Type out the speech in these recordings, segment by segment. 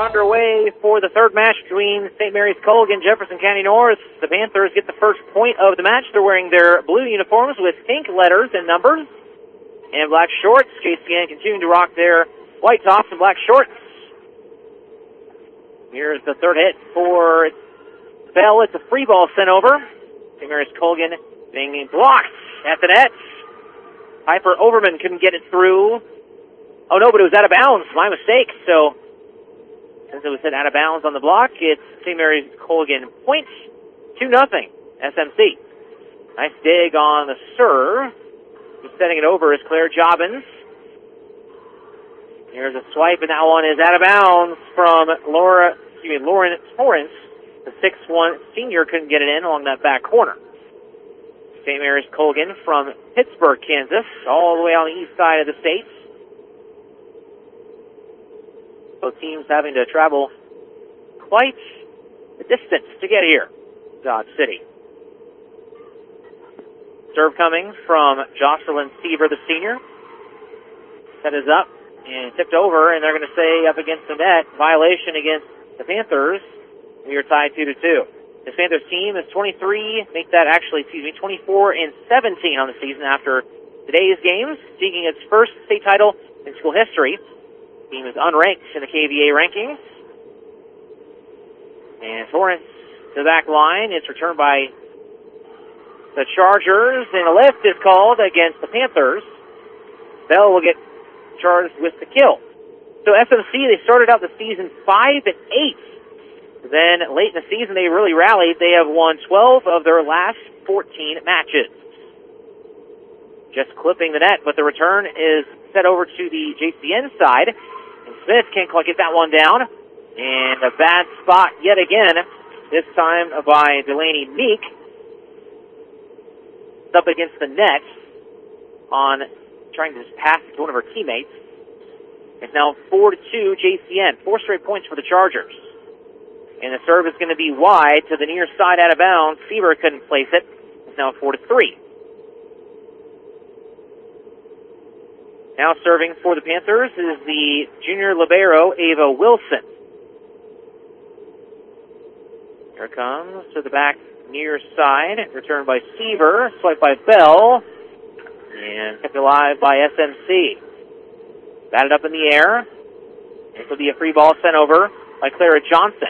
underway for the third match between St. Mary's Colgan, Jefferson County North. The Panthers get the first point of the match. They're wearing their blue uniforms with pink letters and numbers and black shorts. JCN continuing to rock their white tops and black shorts. Here's the third hit for Bell. It's a free ball sent over. St. Mary's Colgan being blocked at the net. Piper Overman couldn't get it through. Oh, no, but it was out of bounds. My mistake. So, since it was hit out of bounds on the block, it's St. Mary's Colgan point, 2-0, SMC. Nice dig on the serve. Just setting it over is Claire Jobbins. Here's a swipe, and that one is out of bounds from Lauren Torrance. The 6'1" senior couldn't get it in along that back corner. St. Mary's Colgan from Pittsburgh, Kansas, all the way on the east side of the state. Both teams having to travel quite the distance to get here, Dodge City. Serve coming from Jocelyn Seaver, the senior. Set is up and tipped over, and they're going to say up against the net, violation against the Panthers. We are tied 2-2. This Panthers team is 24-17 on the season after today's games, seeking its first state title in school history. The team is unranked in the KVA rankings. And Torrance to the back line. It's returned by the Chargers, and a lift is called against the Panthers. Bell will get charged with the kill. So FMC, they started out the season 5-8. Then late in the season, they really rallied. They have won 12 of their last 14 matches. Just clipping the net, but the return is set over to the JCN side. And Smith can't quite get that one down. And a bad spot yet again, this time by Delaney Meek. It's up against the net on trying to just pass it to one of her teammates. It's now 4-2 JCN. 4 straight points for the Chargers. And the serve is going to be wide to the near side out of bounds. Seaver couldn't place it. It's now 4-3. Now serving for the Panthers is the junior libero, Ava Wilson. Here comes to the back near side. Returned by Seaver. Swipe by Bell. And kept alive by SMC. Batted up in the air. This will be a free ball sent over by Clara Johnson.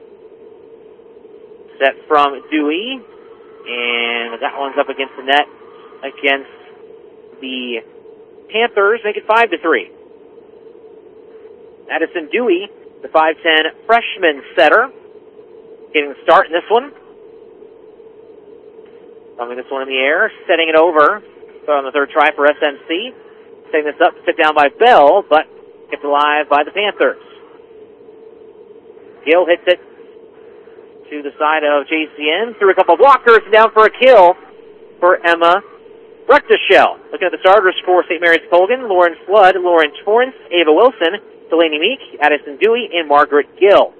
Set from Dewey. And that one's up against the net against the Panthers. Make it 5-3. Addison Dewey, the 5'10" freshman setter, getting the start in this one. Thumbing this one in the air, setting it over. So on the third try for SMC. Setting this up, sit down by Bell, but kept alive by the Panthers. Gill hits it to the side of JCN, through a couple of blockers, down for a kill for Emma Ruchteshell. Looking at the starters for St. Mary's Colgan: Lauren Flood, Lauren Torrance, Ava Wilson, Delaney Meek, Addison Dewey, and Margaret Gill.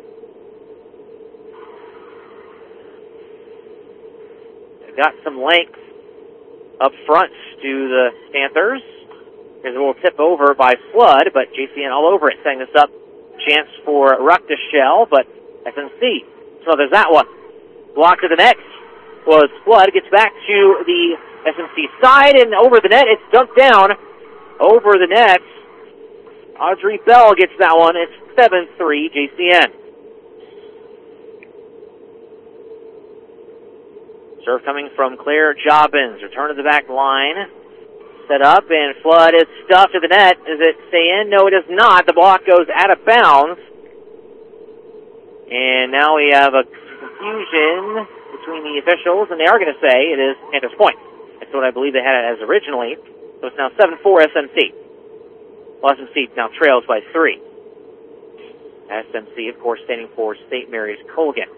They've got some length up front to the Panthers. Here's a little tip over by Flood, but JCN all over it, setting this up. Chance for Ruchteshell, but SMC smothers that one. Block to the net was Flood. Gets back to the SMC side, and over the net, it's dumped down over the net. Audrey Bell gets that one. It's 7-3 JCN. Serve coming from Claire Jobbins. Return to the back line. Set up, and Flood is stuffed to the net. Does it stay in? No, it does not. The block goes out of bounds. And now we have a confusion between the officials, and they are going to say it is Panthers point. That's what I believe they had it as originally. So it's now 7-4 SMC. Well, SMC now trails by 3. SMC, of course, standing for St. Mary's Colgan.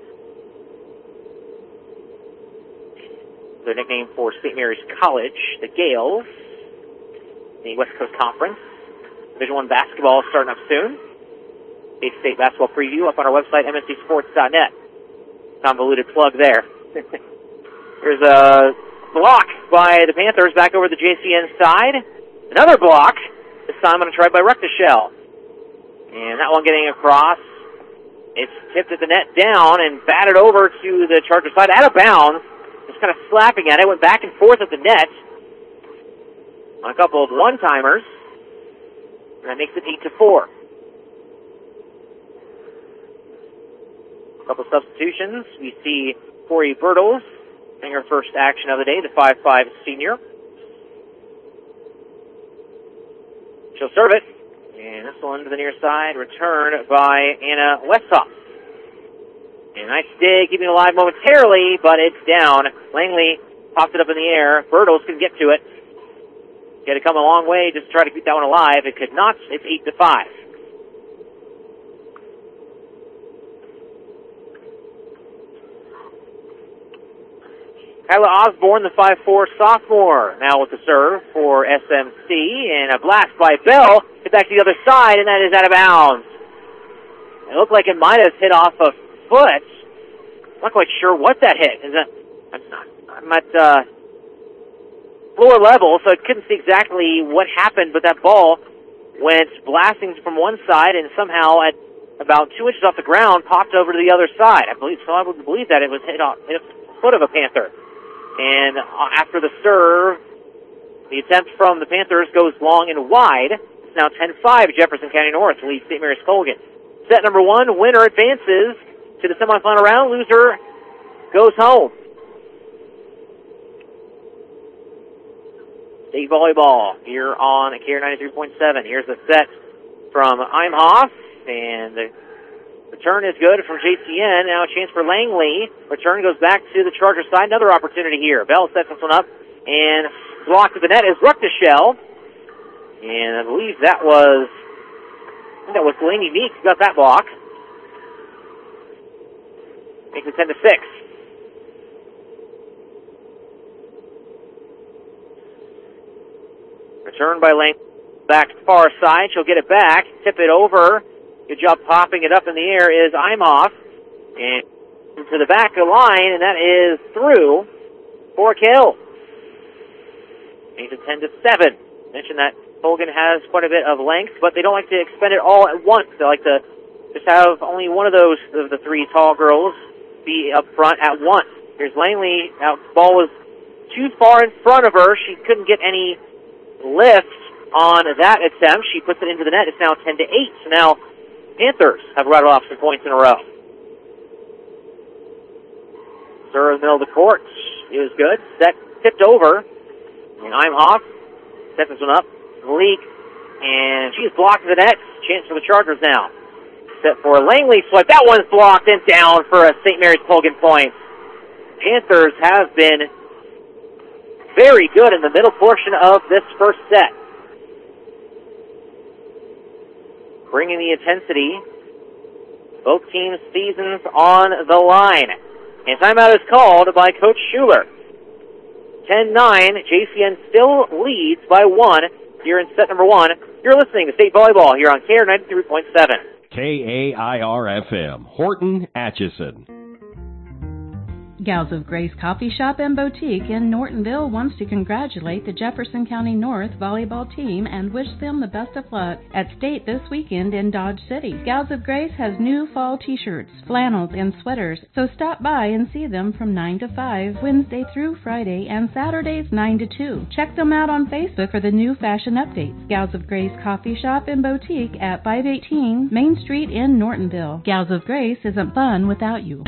Their nickname for St. Mary's College, the Gales, the West Coast Conference. Division I basketball starting up soon. State basketball preview up on our website, mncsports.net. Convoluted plug there. Here's a block by the Panthers back over the JCN side. Another block, this time on a try by Ruchteshell. And that one getting across It's tipped at the net down and batted over to the Charger side out of bounds. Just kind of slapping at it. Went back and forth at the net on a couple of one-timers. And that makes it 8-4. A couple of substitutions. We see Corey Bertles getting her first action of the day, the 5'5" senior. She'll serve it. And this one to the near side, returned by Anna Westhoff. And nice dig, keeping it alive momentarily, but it's down. Langley popped it up in the air. Bertles couldn't get to it. He had to come a long way just to try to keep that one alive. It could not. It's 8-5. Kyla Osborne, the 5'4" sophomore, now with the serve for SMC, and a blast by Bell. Hit back to the other side, and that is out of bounds. It looked like it might have hit off a foot. I'm not quite sure what that hit. I'm at floor level, so I couldn't see exactly what happened, but that ball went blasting from one side, and somehow at about 2 inches off the ground, popped over to the other side. I would believe that it was hit the foot of a Panther. And after the serve, the attempt from the Panthers goes long and wide. It's now 10-5. Jefferson County North leads St. Mary's Colgan. Set number 1, winner advances to the semifinal round. Loser goes home. State volleyball here on KR 93.7. Here's the set from Imhoff, and the return is good from JCN. Now a chance for Langley. Return goes back to the Charger side. Another opportunity here. Bell sets this one up and blocked to the net is Ruckteschel. And I believe that was Delaney Meeks who got that block. Makes it 10-6. Return by Langley back to the far side. She'll get it back. Tip it over. Good job popping it up in the air is Imhoff. And to the back of the line, and that is through for a kill. Makes it 10-7. Mentioned that Colgan has quite a bit of length, but they don't like to expend it all at once. They like to just have only one of those, of the three tall girls, be up front at once. Here's Langley. Now, the ball was too far in front of her. She couldn't get any lift on that attempt. She puts it into the net. It's now 10-8. So now Panthers have rattled off some points in a row. Serve in the middle of the court. It was good. Set tipped over. And Imhoff sets this one up. Leak. And she's blocked the net. Chance for the Chargers now. Set for a Langley swipe. That one's blocked and down for a St. Mary's Colgan point. Panthers have been very good in the middle portion of this first set. Bringing the intensity. Both teams' seasons on the line. And timeout is called by Coach Schuler. 10-9, JCN still leads by 1 here in set number 1. You're listening to State Volleyball here on KR 93.7. KAIR-FM, Horton, Atchison. Gals of Grace Coffee Shop and Boutique in Nortonville wants to congratulate the Jefferson County North volleyball team and wish them the best of luck at state this weekend in Dodge City. Gals of Grace has new fall t-shirts, flannels, and sweaters, so stop by and see them from 9 to 5, Wednesday through Friday, and Saturdays 9 to 2. Check them out on Facebook for the new fashion updates. Gals of Grace Coffee Shop and Boutique at 518 Main Street in Nortonville. Gals of Grace isn't fun without you.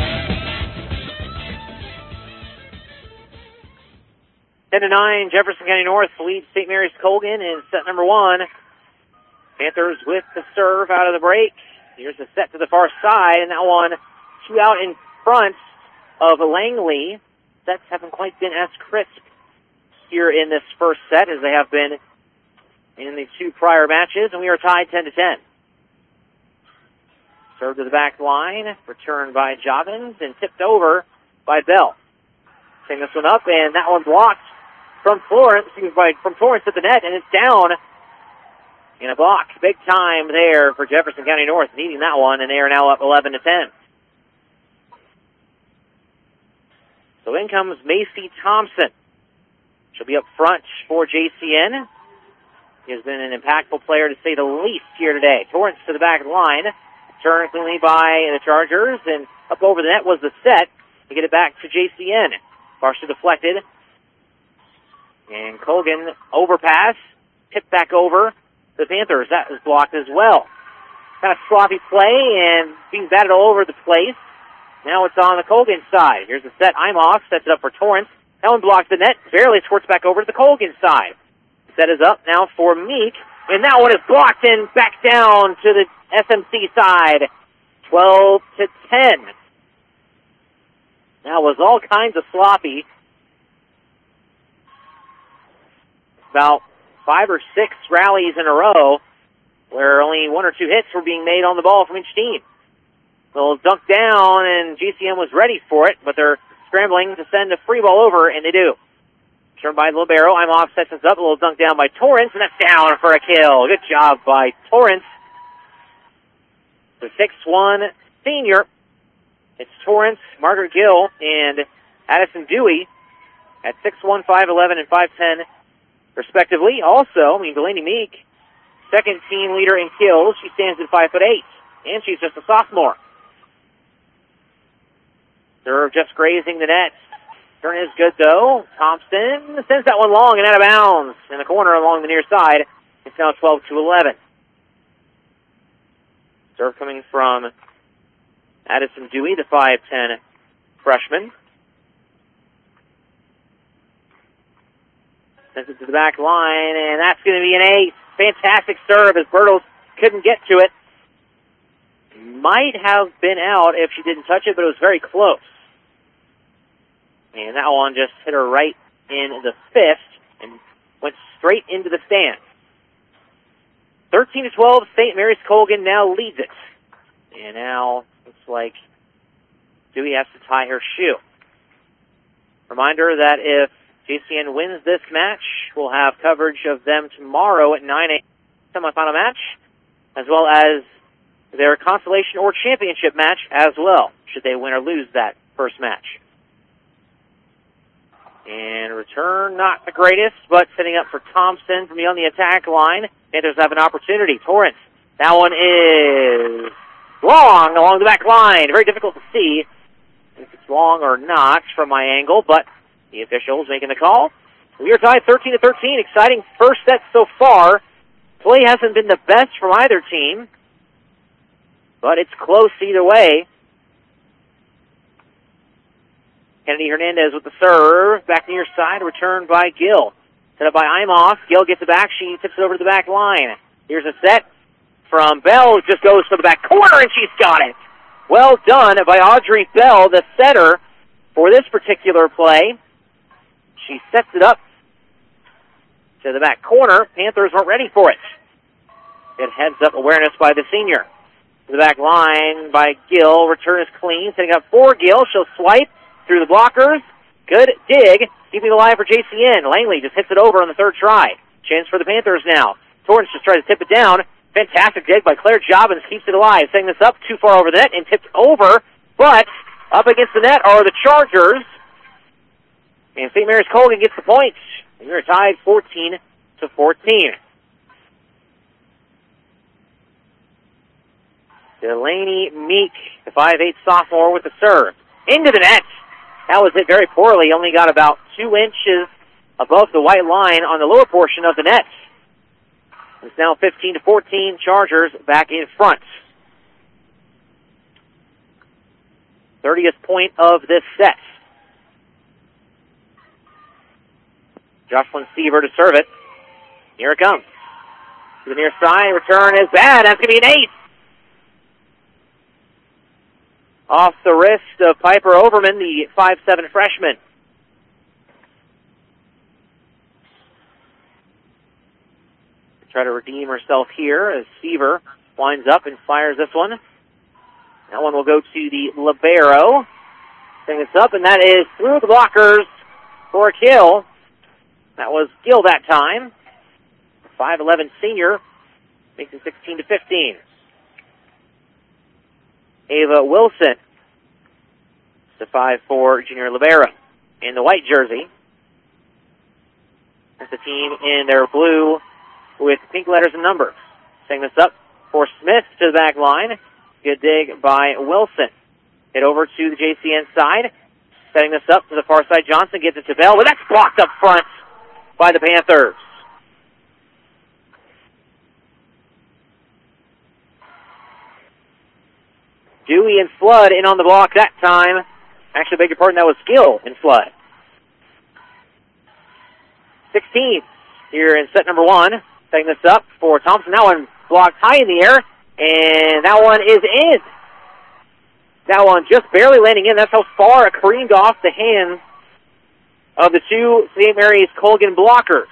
10-9, Jefferson County North leads St. Mary's Colgan in set number 1. Panthers with the serve out of the break. Here's the set to the far side, and that one 2 out in front of Langley. Sets haven't quite been as crisp here in this first set as they have been in the 2 prior matches, and we are tied 10-10. Serve to the back line, returned by Jobbins, and tipped over by Bell. Setting this one up, and that one blocked from Torrance at the net, and it's down in a block. Big time there for Jefferson County North, needing that one, and they are now up 11-10. So in comes Macy Thompson. She'll be up front for JCN. He has been an impactful player, to say the least, here today. Torrance to the back of the line. Turned cleanly by the Chargers, and up over the net was the set to get it back to JCN. Partially deflected. And Colgan overpass, tipped back over to the Panthers. That was blocked as well. Kind of sloppy play and being batted all over the place. Now it's on the Colgan side. Here's the set. Imhoff sets it up for Torrance. That one blocks the net. Barely squirts back over to the Colgan side. Set is up now for Meek. And that one is blocked and back down to the SMC side. 12-10. That was all kinds of sloppy. About 5 or 6 rallies in a row where only 1 or 2 hits were being made on the ball from each team. They'll dunk down, and GCM was ready for it, but they're scrambling to send a free ball over, and they do. Turned by Libero. Imhoff sets us up. A little dunk down by Torrance, and that's down for a kill. Good job by Torrance. The 6'1 senior. It's Torrance, Margaret Gill, and Addison Dewey at 6'1", 5'11", and 5'10", respectively. Also, Delaney Meek, second team leader in kills. She stands at 5'8", and she's just a sophomore. Serve just grazing the net. Turn is good, though. Thompson sends that one long and out of bounds in the corner along the near side. It's now 12-11. Serve coming from Addison Dewey, the 5'10 freshman. Sends it to the back line, and that's going to be an ace. Fantastic serve as Bertles couldn't get to it. Might have been out if she didn't touch it, but it was very close. And that one just hit her right in the fist and went straight into the stand. 13-12, St. Mary's Colgan now leads it. And now looks like Dewey has to tie her shoe. Reminder that if JCN wins this match, we'll have coverage of them tomorrow at 9 a.m. semifinal match, as well as their consolation or championship match as well, should they win or lose that first match. And return, not the greatest, but setting up for Thompson from beyond the attack line. Panthers have an opportunity. Torrance, that one is long along the back line. Very difficult to see if it's long or not from my angle, but the officials making the call. We are tied 13-13. Exciting first set so far. Play hasn't been the best from either team, but it's close either way. Kennedy Hernandez with the serve. Back near side. Returned by Gill. Set up by Imhoff. Gill gets it back. She tips it over to the back line. Here's a set from Bell. Just goes for the back corner, and she's got it. Well done by Audrey Bell, the setter for this particular play. She sets it up to the back corner. Panthers weren't ready for it. Good heads-up awareness by the senior. To the back line by Gill. Return is clean. Setting up for Gill. She'll swipe through the blockers. Good dig. Keeping it alive for JCN. Langley just hits it over on the third try. Chance for the Panthers now. Torrance just tries to tip it down. Fantastic dig by Claire Jobbins. Keeps it alive. Setting this up too far over the net and tipped over. But up against the net are the Chargers. And St. Mary's Colgan gets the points. And we're tied 14-14. Delaney Meek, the 5'8 sophomore with the serve. Into the net. That was hit very poorly. Only got about 2 inches above the white line on the lower portion of the net. It's now 15-14. Chargers back in front. 30th point of this set. Jocelyn Seaver to serve it. Here it comes. To the near side. Return is bad. That's going to be an ace. Off the wrist of Piper Overman, the 5'7 freshman. Try to redeem herself here as Seaver winds up and fires this one. That one will go to the libero. Setting this up, and that is through the blockers for a kill. That was Gill that time. 5'11 senior, makes it 16-15. Ava Wilson, the 5'4 junior libero in the white jersey. That's the team in their blue with pink letters and numbers. Setting this up for Smith to the back line. Good dig by Wilson. Hit over to the JCN side. Setting this up to the far side. Johnson gets it to Bell, but that's blocked up front by the Panthers. Dewey and Flood in on the block that time. Actually, beg your pardon, that was Gill and Flood. 16 here in set number 1. Setting this up for Thompson. That one blocked high in the air, and that one is in. That one just barely landing in. That's how far it careened off the hands of the two St. Mary's Colgan blockers.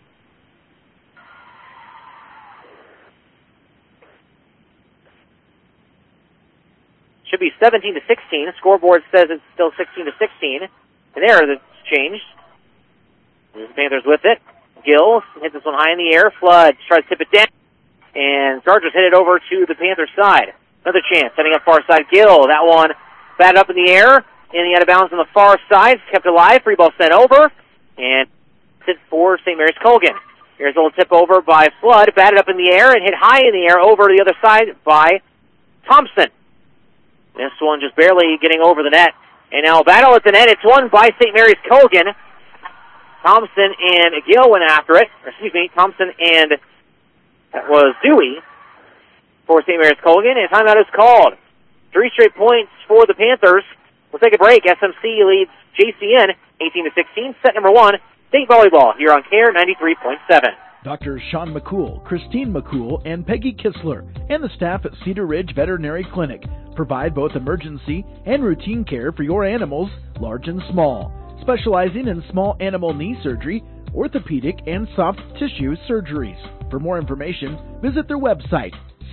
Should be 17-16. Scoreboard says it's still 16-16. And there, that's changed. The Panthers with it. Gill hits this one high in the air. Flood tries to tip it down. And Chargers hit it over to the Panthers side. Another chance, setting up far side. Gill, that one batted up in the air. And he out of bounds on the far side. Kept alive. Free ball sent over. And hit for St. Mary's Colgan. Here's a little tip over by Flood. Batted up in the air and hit high in the air over the other side by Thompson. This one just barely getting over the net. And now a battle at the net. It's won by St. Mary's Colgan. Thompson and Gill went after it. Thompson and that was Dewey for St. Mary's Colgan. And timeout is called. 3 straight points for the Panthers. We'll take a break. SMC leads JCN 18-16. Set number 1, state volleyball here on CARE 93.7. Dr. Sean McCool, Christine McCool, and Peggy Kistler, and the staff at Cedar Ridge Veterinary Clinic provide both emergency and routine care for your animals, large and small, specializing in small animal knee surgery, orthopedic, and soft tissue surgeries. For more information, visit their website,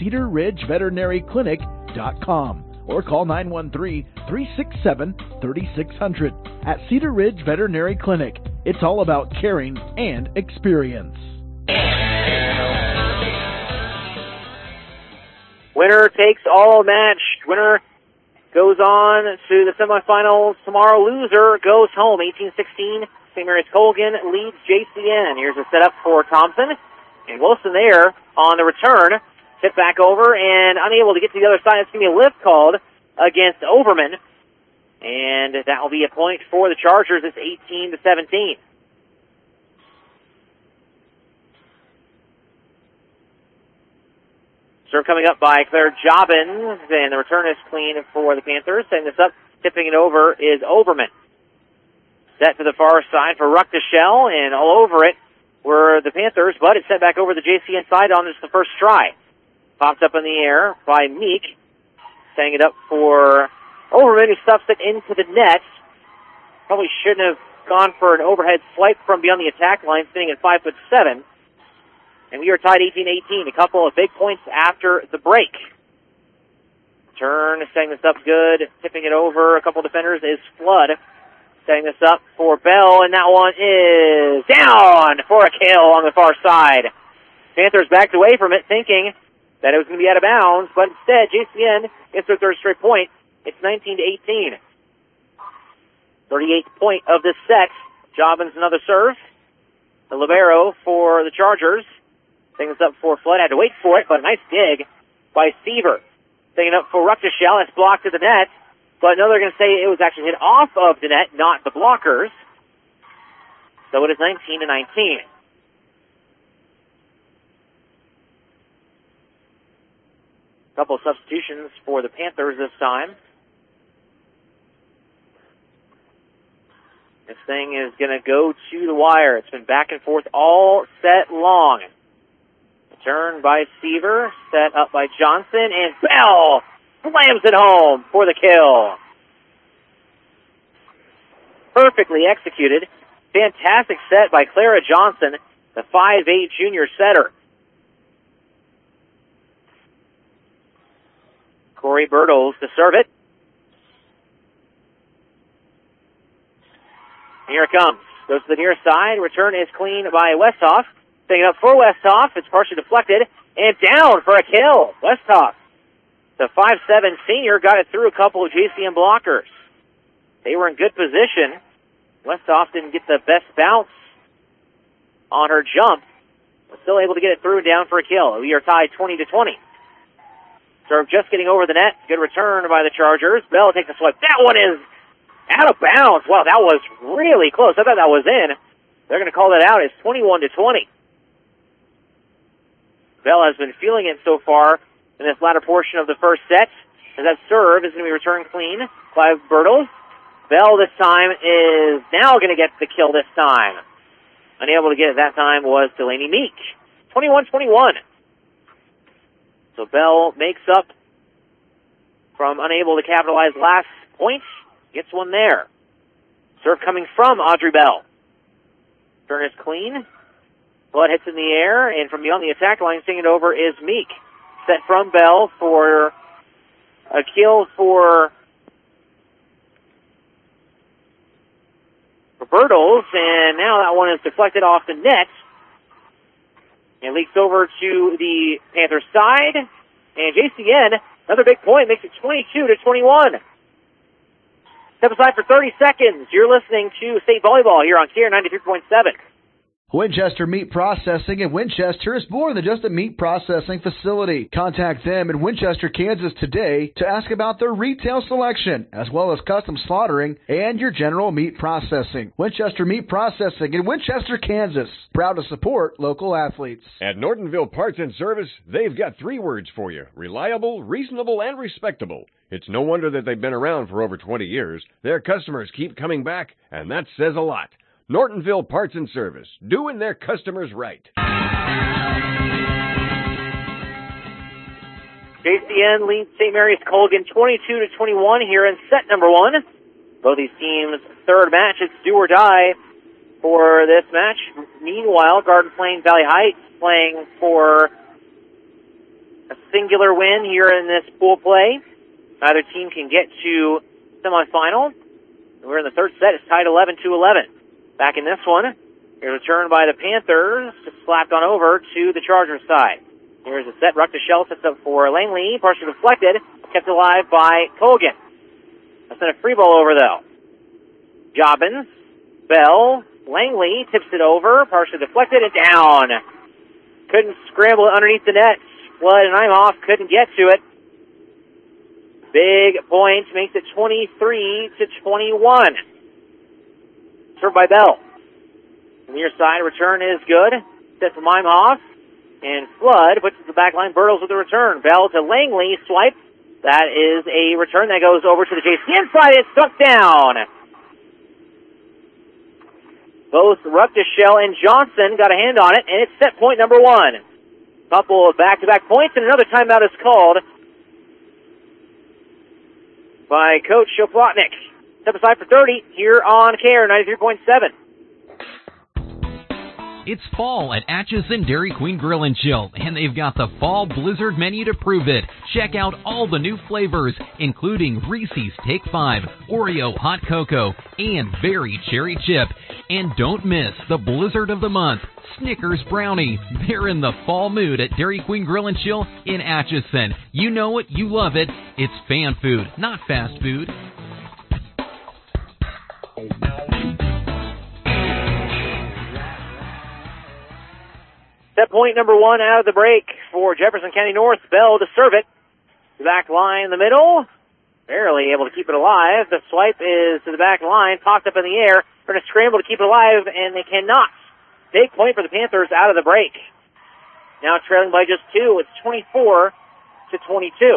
cedarridgeveterinaryclinic.com, or call 913-367-3600. At Cedar Ridge Veterinary Clinic, it's all about caring and experience. Winner takes all match. Winner goes on to the semifinals tomorrow. Loser goes home. 18-16. St. Mary's Colgan leads JCN. Here's a setup for Thompson. And Wilson there on the return. Tip back over and unable to get to the other side. It's going to be a lift called against Overman. And that will be a point for the Chargers. It's 18-17. Serve coming up by Claire Jobbins, and the return is clean for the Panthers. Setting this up, tipping it over is Oberman. Set to the far side for Ruckteschell, and all over it were the Panthers, but it's set back over the JCN side on just the first try. Popped up in the air by Meek, setting it up for Oberman, who stuffs it into the net. Probably shouldn't have gone for an overhead swipe from beyond the attack line, sitting at 5'7". And we are tied 18-18, a couple of big points after the break. Turn, setting this up good, tipping it over. A couple of defenders is Flood. Setting this up for Bell, and that one is down for a kill on the far side. Panthers backed away from it, thinking that it was going to be out of bounds, but instead, JCN gets their third straight point. It's 19-18. 38th point of this set. Jobbins another serve. The libero for the Chargers. Setting this up for Flood. Had to wait for it, but a nice dig by Seaver. Setting it up for Ruckteschell. It's blocked to the net. But no, they're going to say it was actually hit off of the net, not the blockers. So it is 19-19. Couple of substitutions for the Panthers this time. This thing is going to go to the wire. It's been back and forth all set long. Turn by Seaver, set up by Johnson, and Bell slams it home for the kill. Perfectly executed. Fantastic set by Clara Johnson, the 5'8" junior setter. Corey Bertles to serve it. Here it comes. Goes to the near side. Return is clean by Westhoff. Taking it up for Westhoff. It's partially deflected. And down for a kill. Westhoff, the 5'7" senior, got it through a couple of JCN blockers. They were in good position. Westhoff didn't get the best bounce on her jump, but still able to get it through and down for a kill. We are tied 20-20. Serve just getting over the net. Good return by the Chargers. Bell takes a swipe. That one is out of bounds. Wow, that was really close. I thought that was in. They're going to call that out. It's 21-20. Bell has been feeling it so far in this latter portion of the first set. As that serve is going to be returned clean by Bertles. Bell this time is now going to get the kill this time. Unable to get it that time was Delaney Meek. 21-21. So Bell makes up from unable to capitalize last point. Gets one there. Serve coming from Audrey Bell. Turn is clean. Blood hits in the air, and from beyond the attack line, singing it over is Meek. Set from Bell for a kill for Bertles, and now that one is deflected off the net. And leaks over to the Panthers side. And JCN, another big point, makes it 22-21. Step aside for 30 seconds. You're listening to State Volleyball here on KR 93.7. Winchester Meat Processing in Winchester is more than just a meat processing facility. Contact them in Winchester, Kansas today to ask about their retail selection, as well as custom slaughtering and your general meat processing. Winchester Meat Processing in Winchester, Kansas. Proud to support local athletes. At Nortonville Parts and Service, they've got 3 words for you: reliable, reasonable, and respectable. It's no wonder that they've been around for over 20 years. Their customers keep coming back, and that says a lot. Nortonville Parts and Service, doing their customers right. JCN leads St. Mary's Colgan 22-21 here in set number 1. Both these teams' third match. It's do or die for this match. Meanwhile, Garden Plain Valley Heights playing for a singular win here in this pool play. Neither team can get to semifinal. We're in the third set. It's tied 11-11. Back in this one, here's a turn by the Panthers, slapped on over to the Chargers side. Here's a set. Ruckdashell sets up for Langley, partially deflected, kept alive by Colgan. That's not a free ball over, though. Jobbins, Bell, Langley tips it over, partially deflected, and down. Couldn't scramble it underneath the net. Flood and Imhoff couldn't get to it. Big point makes it 23-21. Served by Bell. On the near side, return is good. Set from Imhoff. And Flood puts it to the back line. Bertles with the return. Bell to Langley. Swipe. That is a return that goes over to the JCN side. It's struck down. Both Ruckdashell and Johnson got a hand on it, and it's set point number 1. Couple of back-to-back points, and another timeout is called by Coach Shoplotnik. Step aside for 30 here on KR 93.7. It's fall at Atchison Dairy Queen Grill and Chill, and they've got the Fall Blizzard menu to prove it. Check out all the new flavors, including Reese's Take 5, Oreo Hot Cocoa, and Berry Cherry Chip. And don't miss the Blizzard of the Month, Snickers Brownie. They're in the fall mood at Dairy Queen Grill and Chill in Atchison. You know it, you love it. It's fan food, not fast food. Set point number 1 out of the break for Jefferson County North. Bell to serve it. The back line in the middle. Barely able to keep it alive. The swipe is to the back line. Popped up in the air. They're going to scramble to keep it alive, and they cannot. Big point for the Panthers out of the break. Now trailing by just 2. It's 24-22.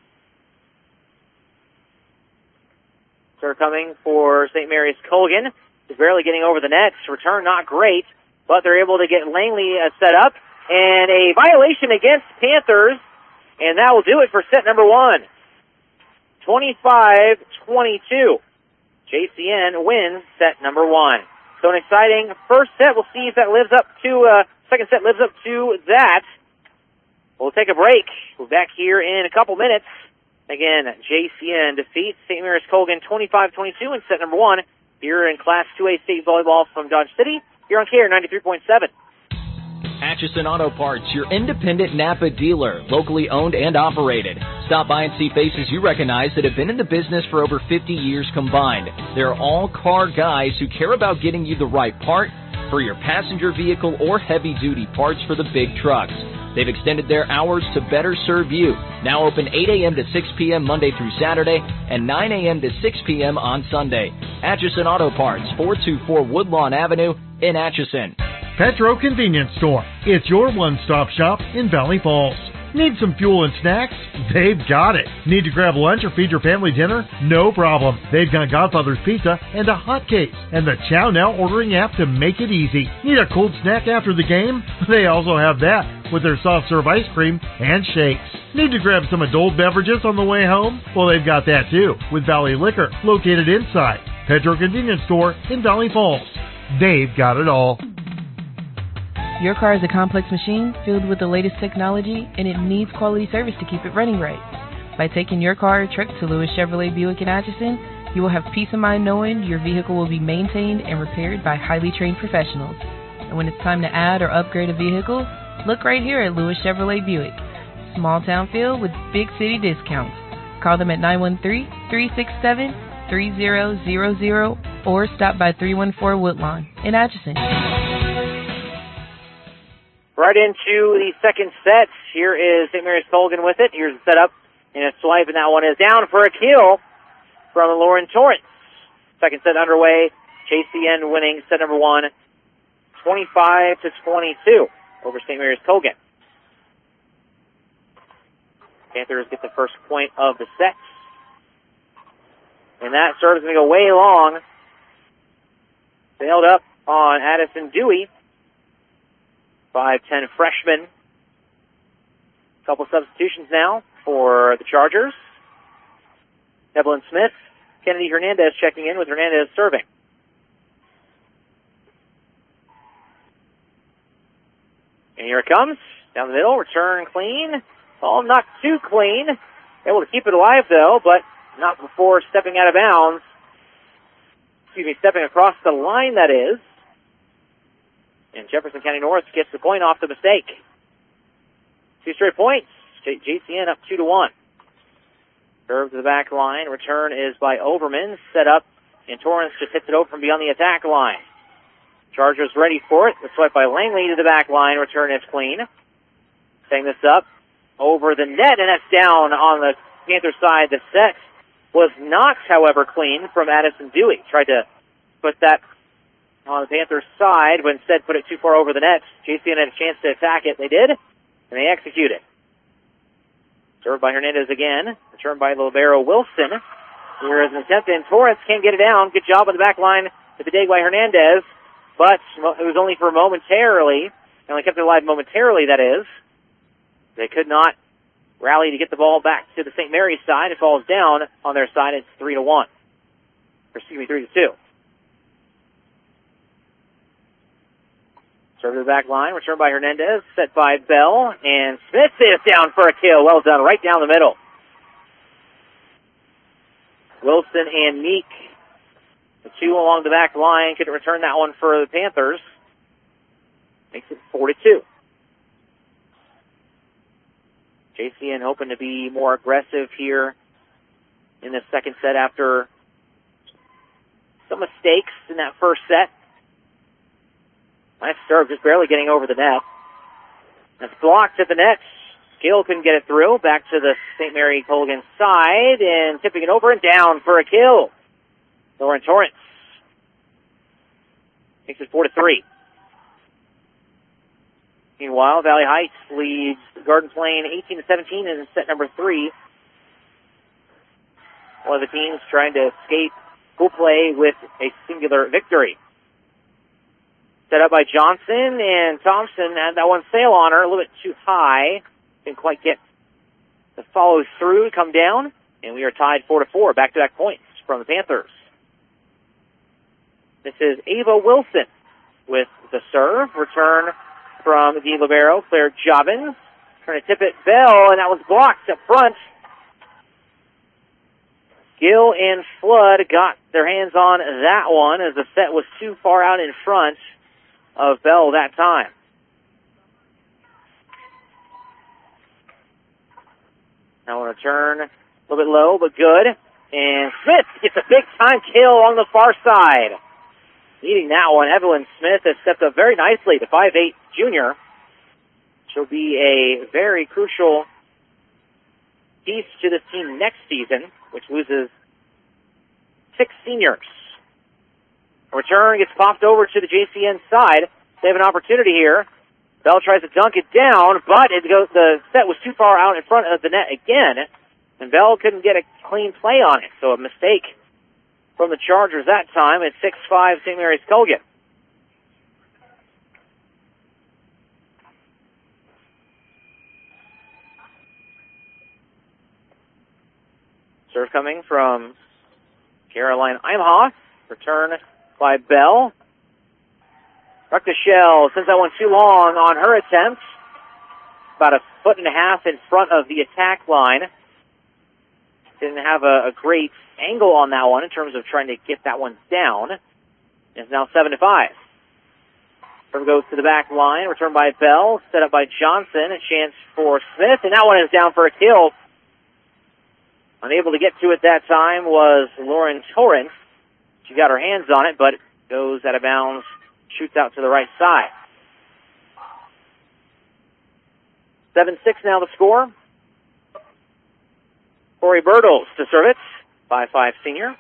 Serve coming for St. Mary's Colgan. Is barely getting over the net. Return not great, but they're able to get Langley set up. And a violation against Panthers, and that will do it for set number 1. 25-22. JCN wins set number 1. So an exciting first set. We'll see if that lives up to, second set lives up to that. We'll take a break. We're back here in a couple minutes. Again, JCN defeats St. Mary's Colgan 25-22 in set number 1 here in Class 2A State Volleyball from Dodge City. Here on KR 93.7. Atchison Auto Parts, your independent Napa dealer, locally owned and operated. Stop by and see faces you recognize that have been in the business for over 50 years combined. They're all car guys who care about getting you the right part for your passenger vehicle or heavy-duty parts for the big trucks. They've extended their hours to better serve you. Now open 8 a.m. to 6 p.m. Monday through Saturday and 9 a.m. to 6 p.m. on Sunday. Atchison Auto Parts, 424 Woodlawn Avenue in Atchison. Petro Convenience Store. It's your one-stop shop in Valley Falls. Need some fuel and snacks? They've got it. Need to grab lunch or feed your family dinner? No problem. They've got Godfather's Pizza and a hot case and the Chow Now ordering app to make it easy. Need a cold snack after the game? They also have that with their soft serve ice cream and shakes. Need to grab some adult beverages on the way home? Well, they've got that too with Valley Liquor located inside Petro Convenience Store in Valley Falls. They've got it all. Your car is a complex machine filled with the latest technology, and it needs quality service to keep it running right. By taking your car or truck to Lewis Chevrolet Buick in Atchison, you will have peace of mind knowing your vehicle will be maintained and repaired by highly trained professionals. And when it's time to add or upgrade a vehicle, look right here at Lewis Chevrolet Buick. Small town feel with big city discounts. Call them at 913-367-3000 or stop by 314 Woodlawn in Atchison. Right into the second set. Here is St. Mary's Colgan with it. Here's the setup and a swipe, and that one is down for a kill from Lauren Torrance. Second set underway. JCN winning set number one, 25-22 over St. Mary's Colgan. Panthers get the first point of the set. And that serve is going to go way long. Sailed up on Addison Dewey. 5'10" freshman. Couple substitutions now for the Chargers. Evelyn Smith, Kennedy Hernandez checking in with Hernandez serving. And here it comes. Down the middle, return clean. Oh, not too clean. Able to keep it alive though, but not before stepping out of bounds. Stepping across the line, that is. And Jefferson County North gets the point off the mistake. 2 straight points. JCN up 2-1. Serve to the back line. Return is by Overman. Set up, and Torrance just hits it over from beyond the attack line. Chargers ready for it. The swipe by Langley to the back line. Return is clean. Setting this up over the net, and that's down on the Panther side. The set was not, however, clean from Addison Dewey. Tried to put that on the Panthers' side, but instead put it too far over the net. JCN had a chance to attack it. They did, and they executed. Served by Hernandez again. Returned by Libero Wilson. Here is an attempt, and Torrance can't get it down. Good job on the back line to the dig by Hernandez, but it was only for momentarily. They only kept it alive momentarily, that is. They could not rally to get the ball back to the St. Mary's side. It falls down on their side. It's 3-1. 3-2. Serve to the back line, returned by Hernandez, set by Bell, and Smith is down for a kill. Well done, right down the middle. Wilson and Meek, the two along the back line, couldn't return that one for the Panthers. Makes it 4-2. JCN hoping to be more aggressive here in the second set after some mistakes in that first set. Nice serve, just barely getting over the net. That's blocked at the net. Gill couldn't get it through. Back to the St. Mary Colgan side, and tipping it over and down for a kill. Lauren Torrance makes it 4-3. Meanwhile, Valley Heights leads Garden Plain 18-17 in set number 3. One of the teams trying to escape pool play with a singular victory. Set up by Johnson, and Thompson had that one sail on her a little bit too high. Didn't quite get the follow through to come down, and we are tied 4-4. Back-to-back points from the Panthers. This is Ava Wilson with the serve. Return from the libero, Claire Jobbins. Trying to tip it, Bell, and that was blocked up front. Gill and Flood got their hands on that one as the set was too far out in front of Bell that time. Now a return, a little bit low, but good. And Smith gets a big-time kill on the far side. Leading that one, Evelyn Smith has stepped up very nicely to 5'8" junior. She'll be a very crucial piece to this team next season, which loses 6 seniors. A return gets popped over to the JCN side. They have an opportunity here. Bell tries to dunk it down, but the set was too far out in front of the net again, and Bell couldn't get a clean play on it. So a mistake from the Chargers that time. It's 6-5 St. Mary's Colgan. Serve coming from Caroline Imhoff. Return by Bell. Ruckdashell sends that one too long on her attempt. About 1.5 feet in front of the attack line. Didn't have a great angle on that one in terms of trying to get that one down. It's now 7-5. Serve goes to the back line. Return by Bell. Set up by Johnson. A chance for Smith. And that one is down for a kill. Unable to get to it that time was Lauren Torrance. She got her hands on it, but goes out of bounds, shoots out to the right side. 7-6 now the score. Corey Bertles to serve it, 5'5" senior.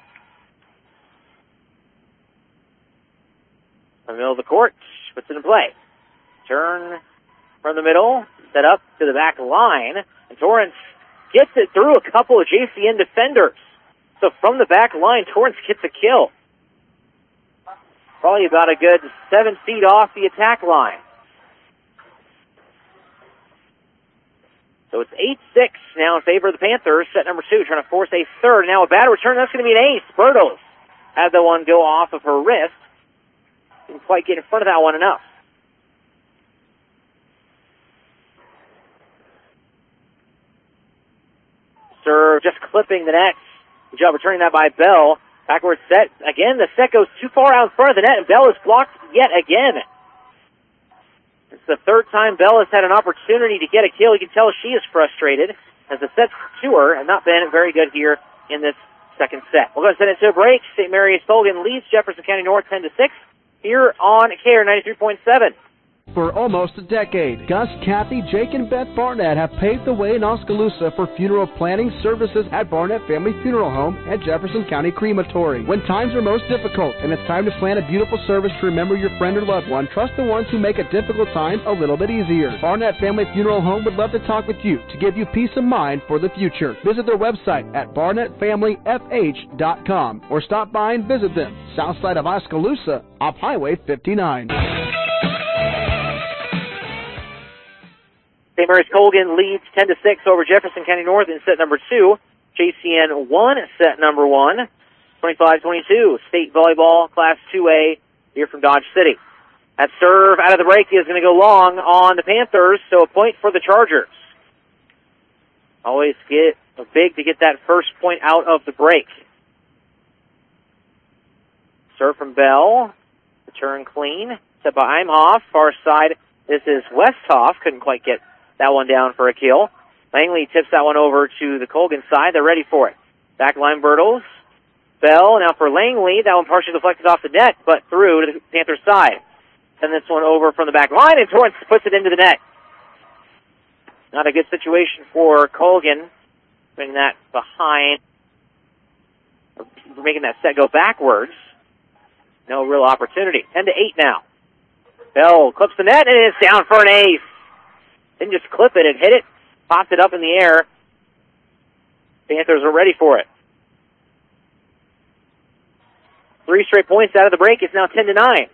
From the middle of the court, puts it in play. Turn from the middle, set up to the back line, and Torrance gets it through a couple of JCN defenders. So from the back line, Torrance gets a kill. Probably about a good 7 feet off the attack line. So it's 8-6 now in favor of the Panthers. Set number 2, trying to force a third. Now a bad return. That's going to be an ace. Bertles had the one go off of her wrist. Didn't quite get in front of that one enough. Serve just clipping the net. Good job returning that by Bell. Backward set. Again, the set goes too far out in front of the net, and Bell is blocked yet again. It's the third time Bell has had an opportunity to get a kill. You can tell she is frustrated as the set's to her and not been very good here in this second set. We're going to send it to a break. St. Mary's Colgan leads Jefferson County North 10-6 here on KR 93.7. For almost a decade, Gus, Kathy, Jake, and Beth Barnett have paved the way in Oskaloosa for funeral planning services at Barnett Family Funeral Home and Jefferson County Crematory. When times are most difficult and it's time to plan a beautiful service to remember your friend or loved one, trust the ones who make a difficult time a little bit easier. Barnett Family Funeral Home would love to talk with you to give you peace of mind for the future. Visit their website at barnettfamilyfh.com or stop by and visit them, south side of Oskaloosa, off Highway 59. St. Mary's Colgan leads 10-6 over Jefferson County North in set number 2. JCN won set number 1, 25-22. State Volleyball Class 2A here from Dodge City. That serve out of the break is going to go long on the Panthers, so a point for the Chargers. Always get big to get that first point out of the break. Serve from Bell. Return clean. Set by Imhoff. Far side, this is Westhoff. Couldn't quite get that one down for a kill. Langley tips that one over to the Colgan side. They're ready for it. Backline Bertles. Bell, now for Langley. That one partially deflected off the net, but through to the Panthers side. Send this one over from the back line, and Torrance puts it into the net. Not a good situation for Colgan. Bring that behind. Making that set go backwards. No real opportunity. 10-8 now. Bell clips the net, and it's down for an ace. Didn't just clip it and hit it. Popped it up in the air. Panthers are ready for it. 3 straight points out of the break. It's now 10-9.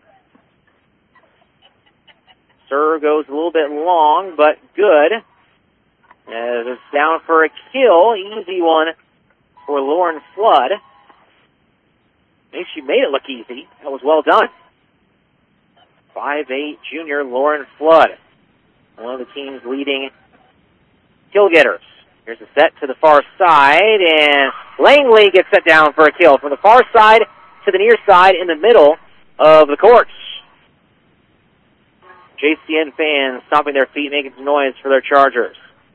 Serve goes a little bit long, but good. As it's down for a kill. Easy one for Lauren Flood. I think she made it look easy. That was well done. 5'8" junior Lauren Flood. One of the team's leading kill getters. Here's a set to the far side, and Langley gets set down for a kill. From the far side to the near side in the middle of the courts. JCN fans stomping their feet, making some noise for their Chargers.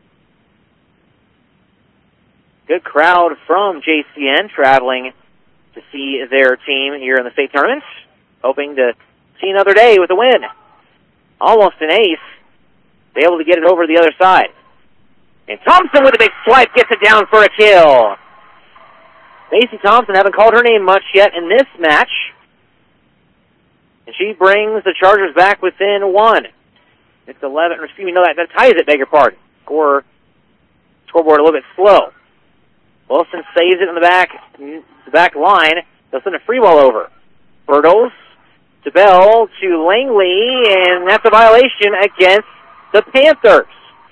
Good crowd from JCN traveling to see their team here in the state tournament. Hoping to see another day with a win. Almost an ace. They're able to get it over the other side. And Thompson with a big swipe gets it down for a kill. Macy Thompson, haven't called her name much yet in this match. And she brings the Chargers back within 1. It's 11, or excuse me, no, that ties it, beg your pardon. Scoreboard a little bit slow. Wilson saves it in the back line. They'll send a free ball over. Bertles to Bell to Langley, and that's a violation against the Panthers.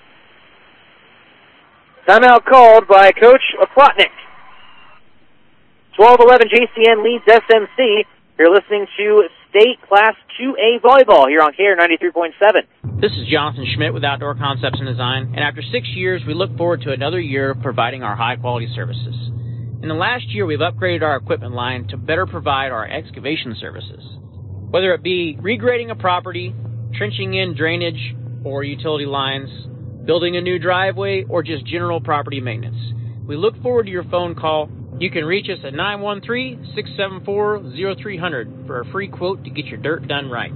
Timeout called by Coach Plotnick. 12-11 JCN leads SMC. You're listening to State Class 2A Volleyball here on KR 93.7. This is Jonathan Schmidt with Outdoor Concepts and Design, and after 6 years, we look forward to another year of providing our high-quality services. In the last year, we've upgraded our equipment line to better provide our excavation services. Whether it be regrading a property, trenching in drainage or utility lines, building a new driveway, or just general property maintenance. We look forward to your phone call. You can reach us at 913-674-0300 for a free quote to get your dirt done right.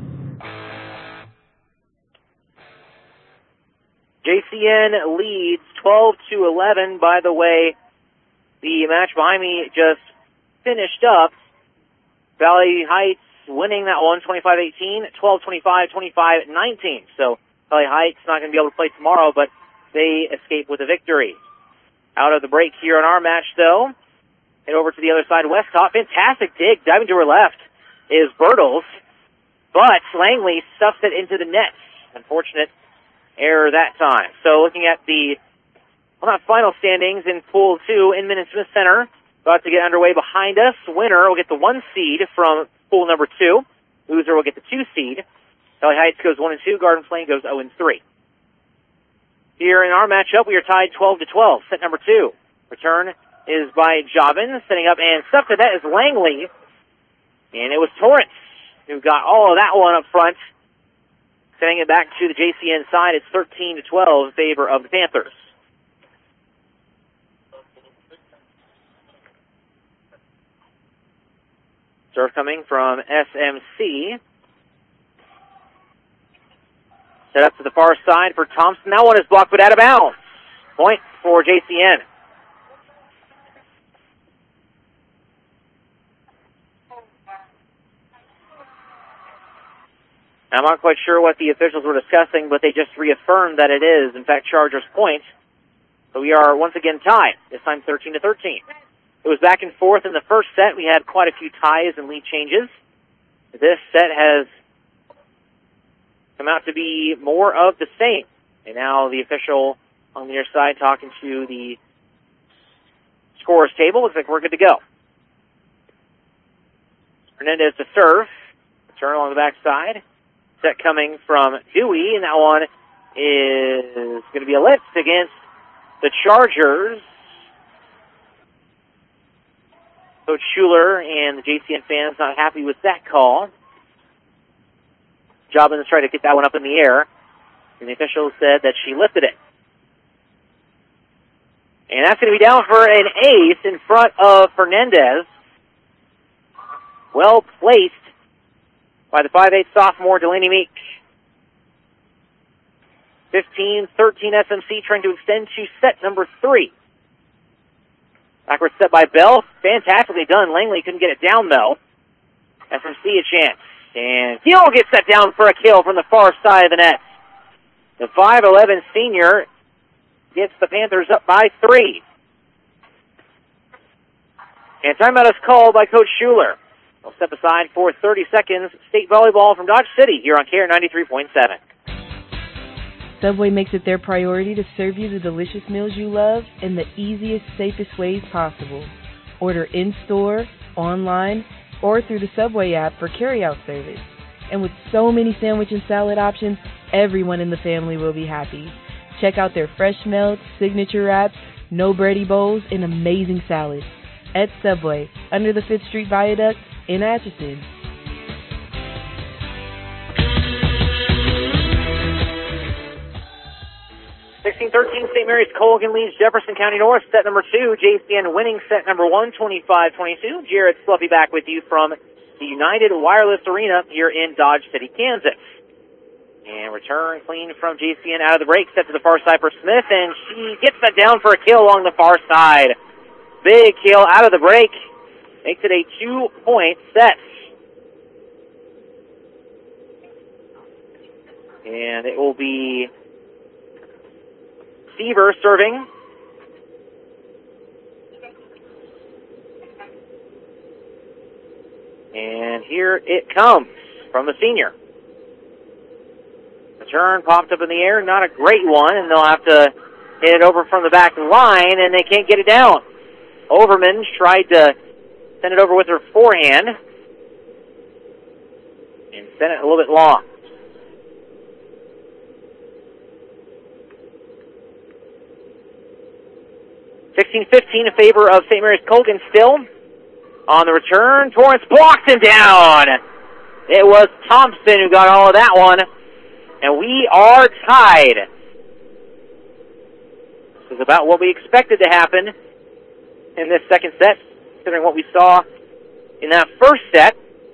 JCN leads 12-11. By the way, the match behind me just finished up. Valley Heights winning that one 25-18, 12-25, 25-19. So Valley Heights not going to be able to play tomorrow, but they escape with a victory. Out of the break here in our match, though. Head over to the other side, West Top. Fantastic dig. Diving to her left is Bertles, but Langley stuffs it into the net. Unfortunate error that time. So looking at the final standings in Pool 2, Inman and Smith Center about to get underway behind us. Winner will get the 1 seed from Pool number 2. Loser will get the 2 seed. Valley Heights goes 1-2. Garden Plain goes 0-3. Here in our matchup, we are tied 12-12. Set number 2. Return is by Jobin, setting up, and stuff to that is Langley. And it was Torrance who got all of that one up front. Sending it back to the JCN side, it's 13-12 in favor of the Panthers. Serve coming from SMC. Set up to the far side for Thompson. That one is blocked, but out of bounds. Point for JCN. I'm not quite sure what the officials were discussing, but they just reaffirmed that it is, in fact, Chargers' point. So we are once again tied, this time 13-13. It was back and forth in the first set. We had quite a few ties and lead changes. This set has come out to be more of the same. And now the official on the near side talking to the scorer's table. Looks like we're good to go. Hernandez to serve. Turn along the backside. Set coming from Dewey, and that one is going to be a lift against the Chargers. Coach Schuler and the JCN fans not happy with that call. Jobbins tried to get that one up in the air, and the official said that she lifted it. And that's going to be down for an ace in front of Fernandez. Well placed by the 5'8" sophomore Delaney Meek. 15-13 SMC trying to extend to set number 3. Backward set by Bell. Fantastically done. Langley couldn't get it down, though. SMC a chance. And Gill gets that down for a kill from the far side of the net. The 5'11" senior gets the Panthers up by 3. And timeout is called by Coach Schuler. We'll step aside for 30 seconds. State volleyball from Dodge City here on KR 93.7. Subway makes it their priority to serve you the delicious meals you love in the easiest, safest ways possible. Order in-store, online, or through the Subway app for carry-out service. And with so many sandwich and salad options, everyone in the family will be happy. Check out their fresh melts, signature wraps, no bready bowls, and amazing salads. At Subway, under the 5th Street Viaduct in Atchison. 16-13, St. Mary's Colgan leads Jefferson County North. Set number 2, JCN winning set number 1, 25-22. Jared Sluffy back with you from the United Wireless Arena here in Dodge City, Kansas. And return clean from JCN out of the break, set to the far side for Smith, and she gets that down for a kill along the far side. Big kill out of the break. Makes it a 2-point set. And it will be Seaver serving. And here it comes from the senior. The turn popped up in the air, not a great one, and they'll have to hit it over from the back line, and they can't get it down. Overman tried to send it over with her forehand and sent it a little bit long. (16-15) in favor of St. Mary's Colgan still. On the return, Torrance blocked him down. It was Thompson who got all of that one. And we are tied. This is about what we expected to happen in this second set, considering what we saw in that first set.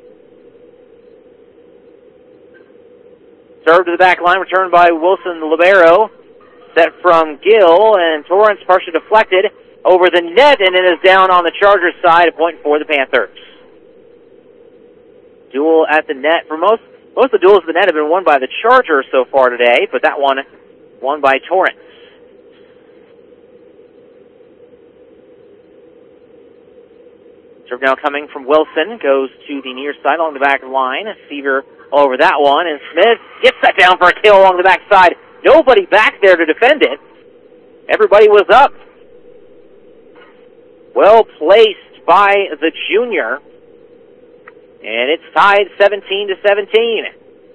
Serve to the back line, returned by Wilson Libero. Set from Gill, and Torrance partially deflected over the net, and it is down on the Chargers side, a point for the Panthers. Duel at the net. For most of the duels at the net have been won by the Chargers so far today, but that one won by Torrance. Serve now coming from Wilson, goes to the near side along the back line. Seaver over that one, and Smith gets that down for a kill along the back side. Nobody back there to defend it. Everybody was up. Well placed by the junior. And it's tied 17-17.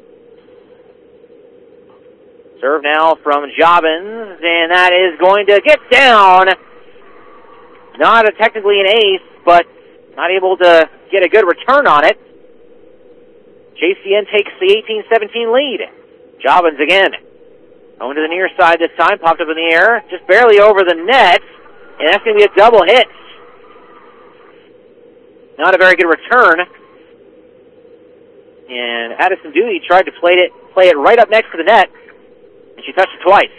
Serve now from Jobbins, and that is going to get down. Not technically an ace, but not able to get a good return on it. JCN takes the 18-17 lead. Jobbins again. Going to the near side this time, popped up in the air, just barely over the net, and that's going to be a double hit. Not a very good return. And Addison Dewey tried to play it right up next to the net, and she touched it twice.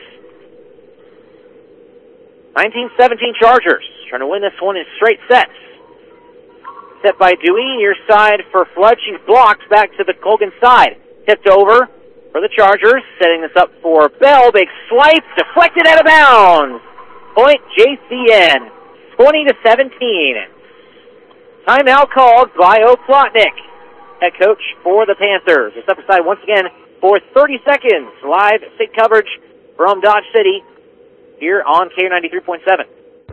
19-17 Chargers, trying to win this one in straight sets. Set by Dewey, near side for Flood. She's blocked back to the Colgan side. Tipped over for the Chargers, setting this up for Bell. Big swipe, deflected out of bounds. Point JCN, 20-17. Timeout called by Oplotnik, head coach for the Panthers. We'll step aside once again for 30 seconds. Live state coverage from Dodge City here on K93.7.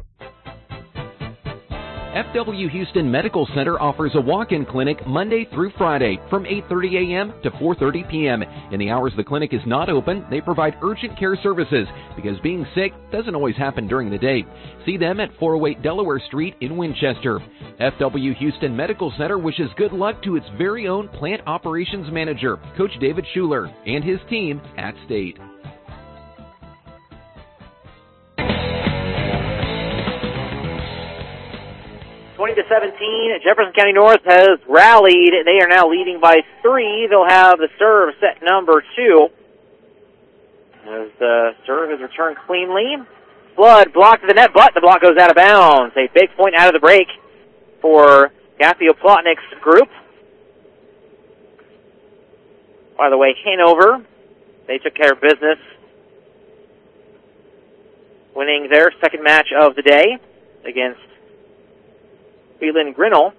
FW Houston Medical Center offers a walk-in clinic Monday through Friday from 8:30 a.m. to 4:30 p.m. In the hours the clinic is not open, they provide urgent care services because being sick doesn't always happen during the day. See them at 408 Delaware Street in Winchester. FW Houston Medical Center wishes good luck to its very own plant operations manager, Coach David Schuler, and his team at State. 20-17, Jefferson County North has rallied. They are now leading by 3. They'll have the serve set number 2. As the serve is returned cleanly. Flood blocked to the net, but the block goes out of bounds. A big point out of the break for Kathy Oplotnik's group. By the way, Hanover, they took care of business, winning their second match of the day against Phelan Grinnell.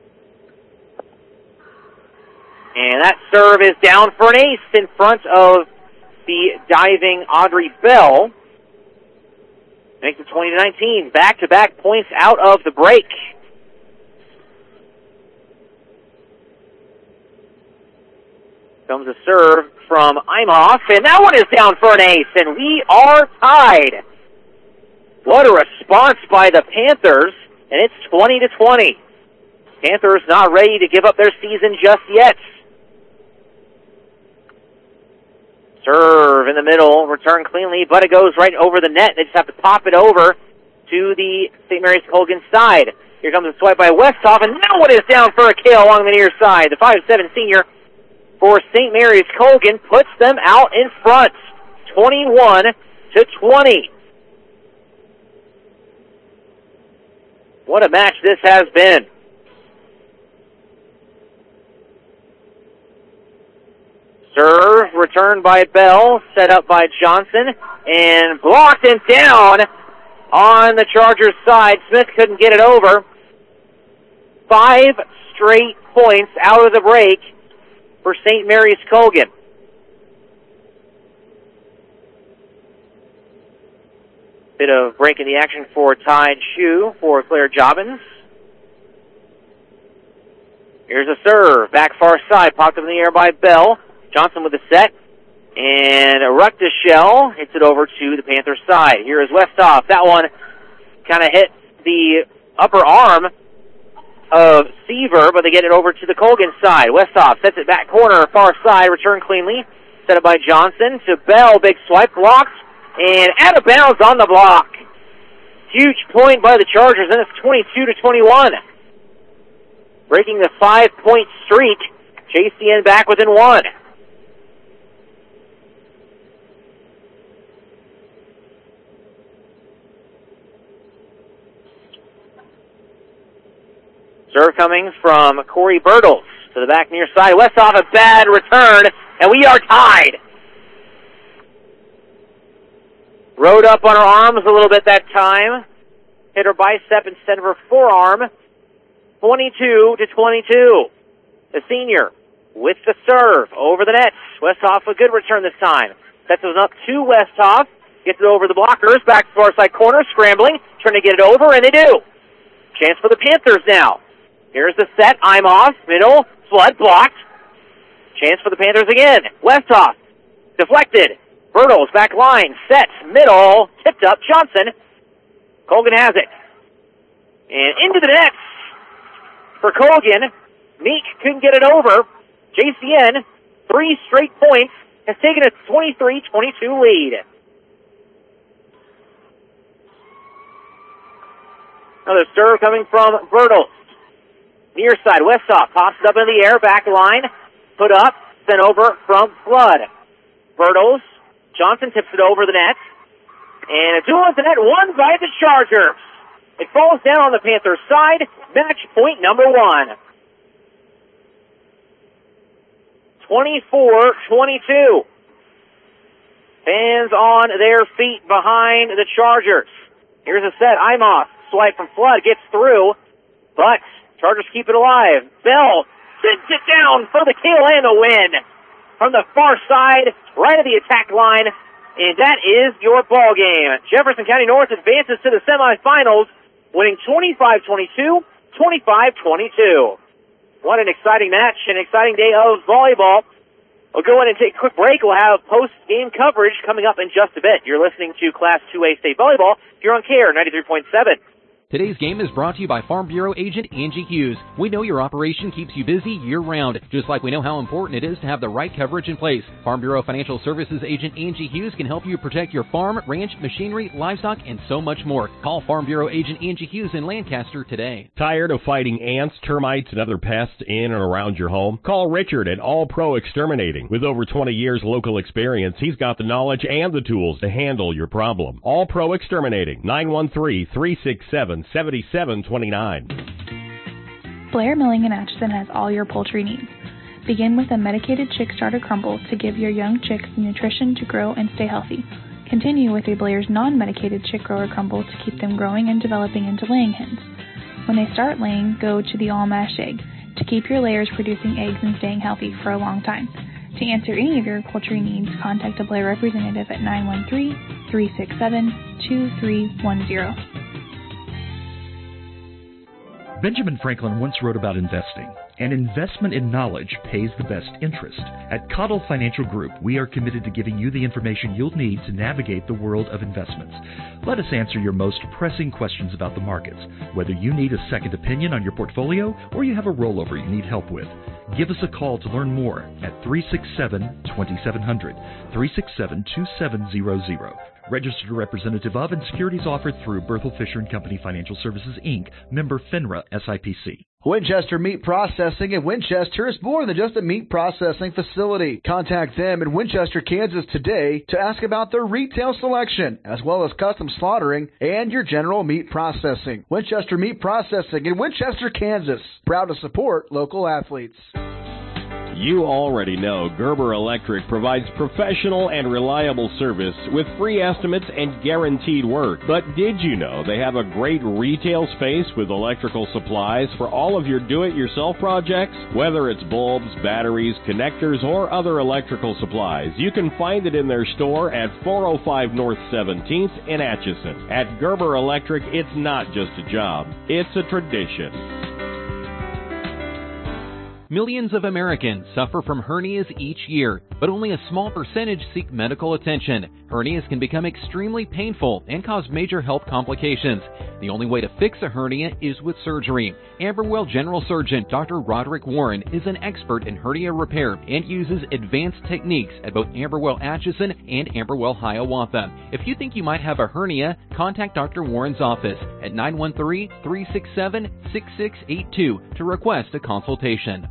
And that serve is down for an ace in front of the diving Audrey Bell. Makes it 20-19. Back-to-back points out of the break. Comes a serve from Imhoff, and that one is down for an ace, and we are tied. What a response by the Panthers. And it's 20-20. Panthers not ready to give up their season just yet. Serve in the middle, return cleanly, but it goes right over the net. They just have to pop it over to the St. Mary's Colgan side. Here comes a swipe by Westhoff, and now it is down for a kill along the near side. The 5'7" senior for St. Mary's Colgan puts them out in front, 21-20. What a match this has been. Serve returned by Bell, set up by Johnson, and blocked and down on the Chargers' side. Smith couldn't get it over. 5 straight points out of the break for St. Mary's Colgan. Bit of break in the action for Tide Shoe for Claire Jobbins. Here's a serve, back far side, popped up in the air by Bell. Johnson with the set, and Ruckdashell hits it over to the Panthers side. Here is Westhoff. That one kind of hit the upper arm of Seaver, but they get it over to the Colgan side. Westhoff sets it back corner, far side, return cleanly. Set up by Johnson to Bell, big swipe, blocked, and out of bounds on the block. Huge point by the Chargers, and it's 22-21. Breaking the 5-point streak, JCN back within 1. Serve coming from Corey Bertles to the back near side. Westhoff, a bad return, and we are tied. Rode up on her arms a little bit that time. Hit her bicep instead of her forearm. 22-22. The senior with the serve over the net. Westhoff, a good return this time. Sets it up to Westhoff. Gets it over the blockers. Back to far side corner, scrambling. Trying to get it over, and they do. Chance for the Panthers now. Here's the set. I'm off. Middle. Flood blocked. Chance for the Panthers again. Westhoff. Deflected. Bertles back line. Set. Middle. Tipped up. Johnson. Colgan has it. And into the net for Colgan. Meek couldn't get it over. JCN, 3 straight points, has taken a 23-22 lead. Another serve coming from Bertles. Near side, Westhoff pops it up in the air, back line, put up, sent over from Flood. Bertles, Johnson tips it over the net, and a duel at the net won by the Chargers. It falls down on the Panthers' side, match point number 1. 24-22. Fans on their feet behind the Chargers. Here's a set, Imhoff, swipe from Flood, gets through, but Chargers keep it alive. Bell sends it down for the kill and the win. From the far side, right of the attack line. And that is your ball game. Jefferson County North advances to the semifinals, winning 25-22, 25-22. What an exciting match, an exciting day of volleyball. We'll go in and take a quick break. We'll have post-game coverage coming up in just a bit. You're listening to Class 2A State Volleyball here on KARE 93.7. Today's game is brought to you by Farm Bureau agent Angie Hughes. We know your operation keeps you busy year-round, just like we know how important it is to have the right coverage in place. Farm Bureau Financial Services agent Angie Hughes can help you protect your farm, ranch, machinery, livestock, and so much more. Call Farm Bureau agent Angie Hughes in Lancaster today. Tired of fighting ants, termites, and other pests in and around your home? Call Richard at All Pro Exterminating. With over 20 years local experience, he's got the knowledge and the tools to handle your problem. All Pro Exterminating, 913-367-7729. Blair Milling in Atchison has all your poultry needs. Begin with a medicated chick starter crumble to give your young chicks the nutrition to grow and stay healthy. Continue with a Blair's non-medicated chick grower crumble to keep them growing and developing into laying hens. When they start laying, go to the all-mash egg to keep your layers producing eggs and staying healthy for a long time. To answer any of your poultry needs, contact a Blair representative at 913-367-2310. Benjamin Franklin once wrote about investing. An investment in knowledge pays the best interest. At Cottle Financial Group, we are committed to giving you the information you'll need to navigate the world of investments. Let us answer your most pressing questions about the markets, whether you need a second opinion on your portfolio or you have a rollover you need help with. Give us a call to learn more at 367-2700, 367-2700. Registered representative of and securities offered through Berthel Fisher & Company Financial Services, Inc., member FINRA SIPC. Winchester Meat Processing in Winchester is more than just a meat processing facility. Contact them in Winchester, Kansas today to ask about their retail selection, as well as custom slaughtering and your general meat processing. Winchester Meat Processing in Winchester, Kansas. Proud to support local athletes. You already know Gerber Electric provides professional and reliable service with free estimates and guaranteed work. But did you know they have a great retail space with electrical supplies for all of your do-it-yourself projects? Whether it's bulbs, batteries, connectors, or other electrical supplies, you can find it in their store at 405 North 17th in Atchison. At Gerber Electric, it's not just a job, it's a tradition. Millions of Americans suffer from hernias each year, but only a small percentage seek medical attention. Hernias can become extremely painful and cause major health complications. The only way to fix a hernia is with surgery. Amberwell General Surgeon Dr. Roderick Warren is an expert in hernia repair and uses advanced techniques at both Amberwell Atchison and Amberwell Hiawatha. If you think you might have a hernia, contact Dr. Warren's office at 913-367-6682 to request a consultation.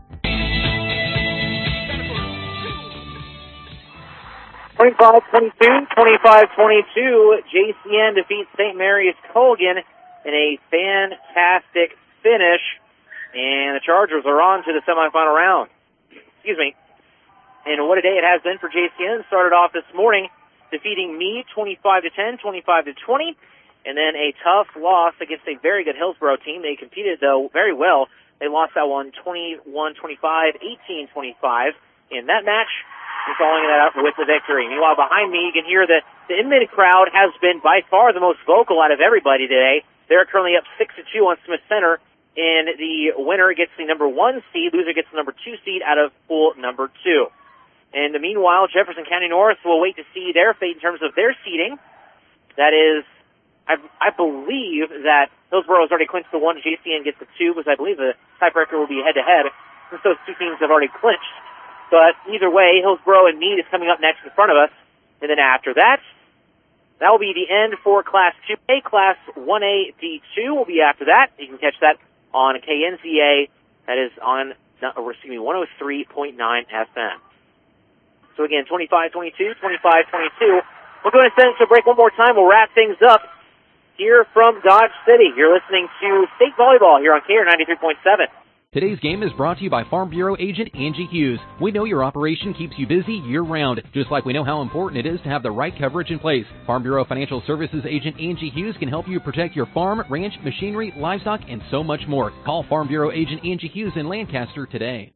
25-22, 25-22, JCN defeats St. Mary's Colgan in a fantastic finish, and the Chargers are on to the semifinal round. Excuse me. And what a day it has been for JCN. Started off this morning defeating Meade 25-10, 25-20, and then a tough loss against a very good Hillsboro team. They competed, though, very well. They lost that one 21-25, 18-25 in that match. And following that up with the victory. Meanwhile, behind me, you can hear that the Inman crowd has been by far the most vocal out of everybody today. They're currently up 6-2 on Smith Center, and the winner gets the number 1 seed, loser gets the number 2 seed out of pool number 2. And meanwhile, Jefferson County North will wait to see their fate in terms of their seeding. That is, I believe that Hillsboro has already clinched the 1, JCN gets the 2, because I believe the tiebreaker will be head-to-head, since those two teams have already clinched. But either way, Hillsboro and Meade is coming up next in front of us. And then after that, that will be the end for Class 2A. Class 1A D2 will be after that. You can catch that on KNZA. That is on, 103.9 FM. So again, 25-22, 25-22. We'll go ahead and send it to a break one more time. We'll wrap things up here from Dodge City. You're listening to State Volleyball here on KR 93.7. Today's game is brought to you by Farm Bureau agent Angie Hughes. We know your operation keeps you busy year-round, just like we know how important it is to have the right coverage in place. Farm Bureau Financial Services agent Angie Hughes can help you protect your farm, ranch, machinery, livestock, and so much more. Call Farm Bureau agent Angie Hughes in Lancaster today.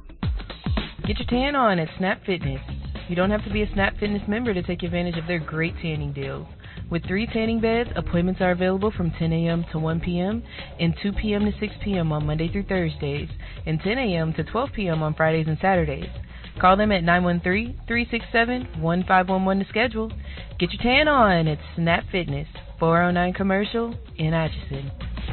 Get your tan on at Snap Fitness. You don't have to be a Snap Fitness member to take advantage of their great tanning deals. With 3 tanning beds, appointments are available from 10 a.m. to 1 p.m. and 2 p.m. to 6 p.m. on Monday through Thursdays, and 10 a.m. to 12 p.m. on Fridays and Saturdays. Call them at 913-367-1511 to schedule. Get your tan on at Snap Fitness, 409 Commercial in Atchison.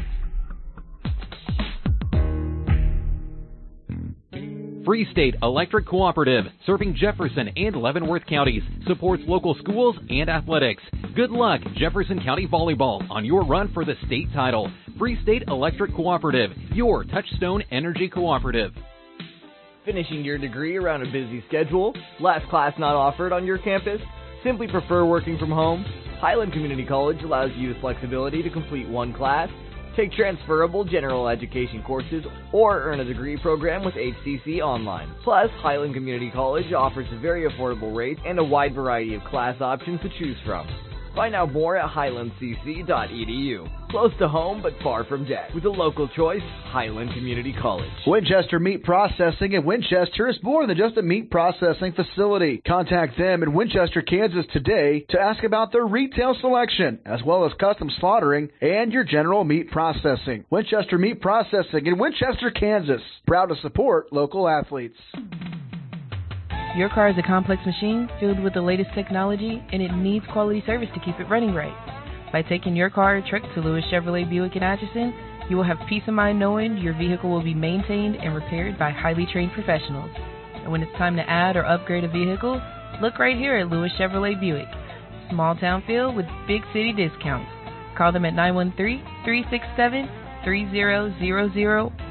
Free State Electric Cooperative, serving Jefferson and Leavenworth counties, supports local schools and athletics. Good luck, Jefferson County Volleyball, on your run for the state title. Free State Electric Cooperative, your Touchstone Energy Cooperative. Finishing your degree around a busy schedule? Last class not offered on your campus? Simply prefer working from home? Highland Community College allows you the flexibility to complete one class, take transferable general education courses, or earn a degree program with HCC Online. Plus, Highland Community College offers a very affordable rate and a wide variety of class options to choose from. Find out more at highlandcc.edu. Close to home, but far from debt. With a local choice, Highland Community College. Winchester Meat Processing in Winchester is more than just a meat processing facility. Contact them in Winchester, Kansas today to ask about their retail selection, as well as custom slaughtering and your general meat processing. Winchester Meat Processing in Winchester, Kansas. Proud to support local athletes. Your car is a complex machine filled with the latest technology, and it needs quality service to keep it running right. By taking your car or truck to Lewis Chevrolet Buick in Atchison, you will have peace of mind knowing your vehicle will be maintained and repaired by highly trained professionals. And when it's time to add or upgrade a vehicle, look right here at Lewis Chevrolet Buick. Small town feel with big city discounts. Call them at 913-367-3000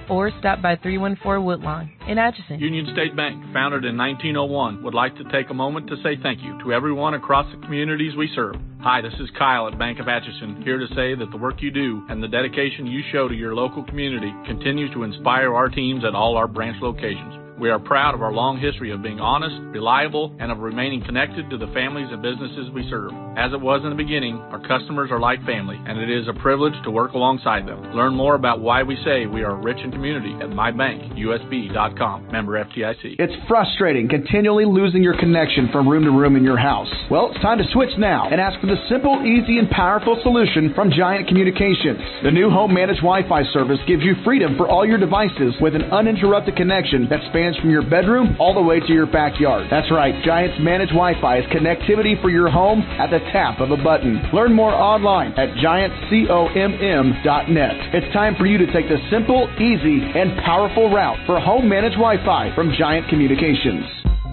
or stop by 314 Woodlawn in Atchison. Union State Bank, founded in 1901, would like to take a moment to say thank you to everyone across the communities we serve. Hi, this is Kyle at Bank of Atchison, here to say that the work you do and the dedication you show to your local community continues to inspire our teams at all our branch locations. We are proud of our long history of being honest, reliable, and of remaining connected to the families and businesses we serve. As it was in the beginning, our customers are like family, and it is a privilege to work alongside them. Learn more about why we say we are rich in community at mybankusb.com. Member FDIC. It's frustrating continually losing your connection from room to room in your house. Well, it's time to switch now and ask for the simple, easy, and powerful solution from Giant Communications. The new home managed Wi-Fi service gives you freedom for all your devices with an uninterrupted connection that spans from your bedroom all the way to your backyard. That's right, Giant's managed Wi-Fi is connectivity for your home at the tap of a button. Learn more online at giantcomm.net. It's time for you to take the simple, easy, and powerful route for home managed Wi-Fi from Giant Communications.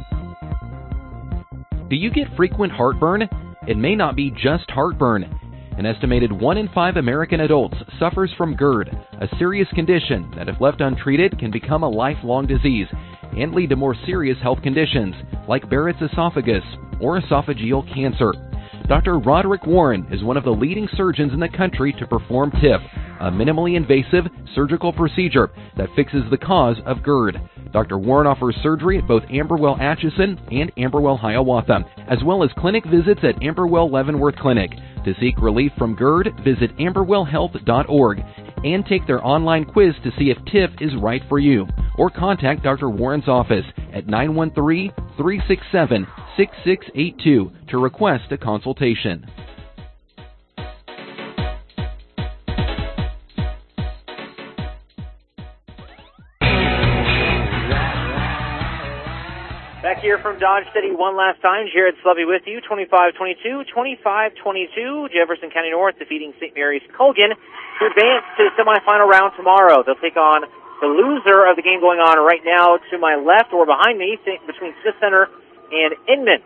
Do you get frequent heartburn? It may not be just heartburn. An estimated 1 in 5 American adults suffers from GERD, a serious condition that if left untreated can become a lifelong disease and lead to more serious health conditions like Barrett's esophagus or esophageal cancer. Dr. Roderick Warren is one of the leading surgeons in the country to perform TIF, a minimally invasive surgical procedure that fixes the cause of GERD. Dr. Warren offers surgery at both Amberwell Atchison and Amberwell Hiawatha, as well as clinic visits at Amberwell Leavenworth Clinic. To seek relief from GERD, visit amberwellhealth.org and take their online quiz to see if TIF is right for you. Or contact Dr. Warren's office at 913-367-6682 to request a consultation. Back here from Dodge City one last time. Jared Slevy with you. 25-22, 25-22. Jefferson County North defeating St. Mary's Colgan to advance to the semifinal round tomorrow. They'll take on the loser of the game going on right now to my left or behind me, between Smith Center and Inman.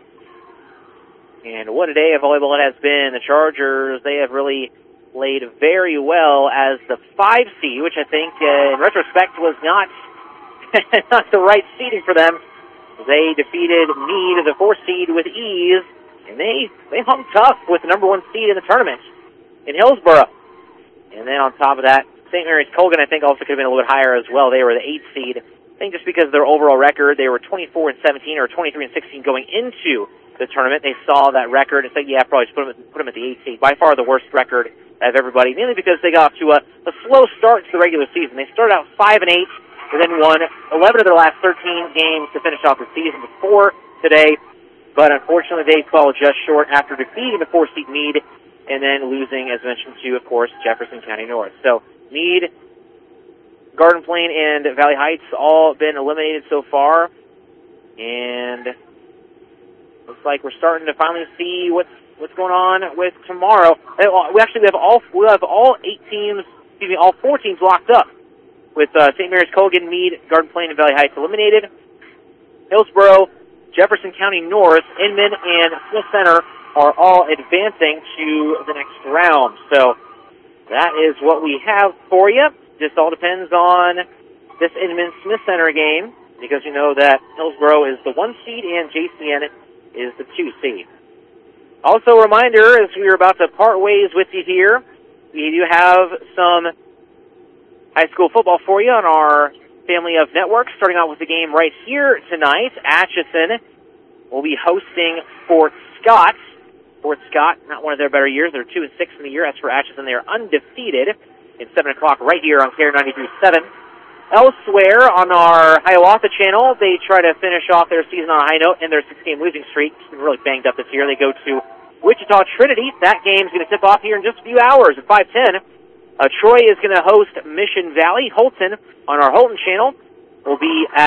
And what a day of volleyball it has been. The Chargers, they have really played very well as the 5 seed, which I think, in retrospect, was not not the right seeding for them. They defeated Meade, the 4 seed, with ease, and they hung tough with the number 1 seed in the tournament in Hillsboro. And then on top of that, St. Mary's Colgan, I think, also could have been a little bit higher as well. They were the 8 seed. I think just because of their overall record, they were 24-17 or 23-16 going into the tournament. They saw that record and said, yeah, probably just put them at the 8 seed. By far the worst record of everybody, mainly because they got off to a slow start to the regular season. They started out 5-8. And then won 11 of their last 13 games to finish off the season before today. But unfortunately, they fell just short after defeating the 4-seed Meade and then losing, as mentioned, to, of course, Jefferson County North. So Meade, Garden Plain, and Valley Heights all been eliminated so far. And looks like we're starting to finally see what's going on with tomorrow. We have all 4 teams locked up, with St. Mary's Colgan, Meade, Garden Plain, and Valley Heights eliminated. Hillsboro, Jefferson County North, Inman, and Smith Center are all advancing to the next round. So that is what we have for you. Just all depends on this Inman-Smith Center game, because you know that Hillsboro is the 1 seed and JCN is the 2 seed. Also a reminder, as we are about to part ways with you here, we do have some high school football for you on our family of networks, starting out with the game right here tonight. Atchison will be hosting Fort Scott. Fort Scott, not one of their better years. They're 2-6 in the year. As for Atchison, they are undefeated in 7 o'clock right here on KARE 93.7. Elsewhere on our Hiawatha channel, they try to finish off their season on a high note and their 6-game losing streak. It's been really banged up this year. They go to Wichita Trinity. That game's going to tip off here in just a few hours at 5:10. Troy is going to host Mission Valley. Holton on our Holton channel will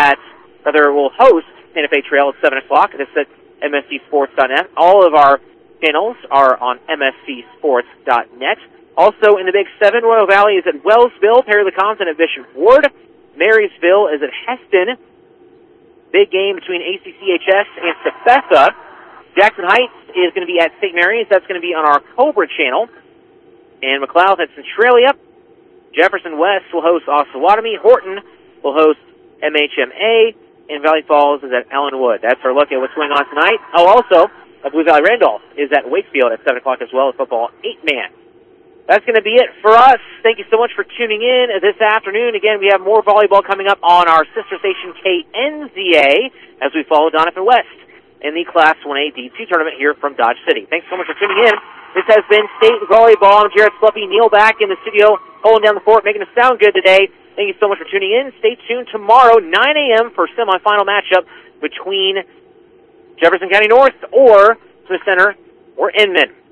host Santa Fe Trail at 7 o'clock. This is at MSCSports.net. All of our channels are on MSCSports.net. Also in the Big 7, Royal Valley is at Wellsville, Perry LeCompton at Bishop Ward. Marysville is at Heston. Big game between ACCHS and Cephessa. Jackson Heights is going to be at St. Mary's. That's going to be on our Cobra channel. And McLeod at Centralia. Jefferson West will host Osawatomie. Horton will host MHMA. And Valley Falls is at Ellenwood. That's our look at what's going on tonight. Oh, also, Blue Valley Randolph is at Wakefield at 7 o'clock as well as football 8-man. That's going to be it for us. Thank you so much for tuning in this afternoon. Again, we have more volleyball coming up on our sister station KNZA as we follow Donovan West in the Class 1A D2 tournament here from Dodge City. Thanks so much for tuning in. This has been State Volleyball. I'm Jared Fluffy. Neil back in the studio, holding down the fort, making us sound good today. Thank you so much for tuning in. Stay tuned tomorrow, 9 a.m. for semifinal matchup between Jefferson County North or Smith Center or Inman.